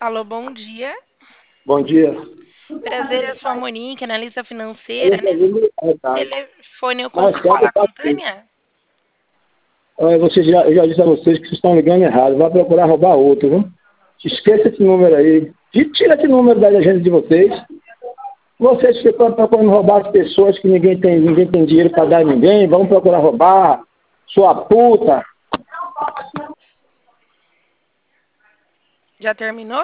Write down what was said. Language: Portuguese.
Alô, bom dia. Bom dia. Prazer, eu sou a Monique, analista Eu financeira. vou Nesse fazer verdade. telefone eu Mas consigo certo, falar com tá a aqui. Tânia? Eu já disse a vocês que vocês estão ligando errado. Vai procurar roubar outro, viu? Esqueça esse número aí. Tira esse número da agenda de vocês. Vocês ficam procurando roubar as pessoas que ninguém tem dinheiro para dar a ninguém. Vão procurar roubar. Sua puta. Já terminou?